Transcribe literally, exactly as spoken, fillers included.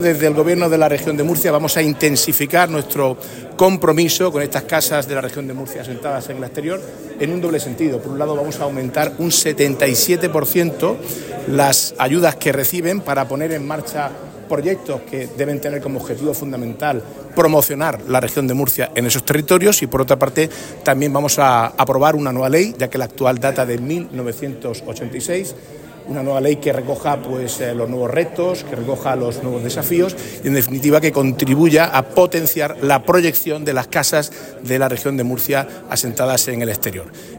Desde el Gobierno de la Región de Murcia vamos a intensificar nuestro compromiso con estas casas de la Región de Murcia asentadas en el exterior en un doble sentido. Por un lado, vamos a aumentar un setenta y siete por ciento las ayudas que reciben para poner en marcha proyectos que deben tener como objetivo fundamental promocionar la Región de Murcia en esos territorios, y por otra parte también vamos a aprobar una nueva ley, ya que la actual data de mil novecientos ochenta y seis, una nueva ley que recoja pues eh, los nuevos retos, que recoja los nuevos desafíos y en definitiva que contribuya a potenciar la proyección de las casas de la Región de Murcia asentadas en el exterior.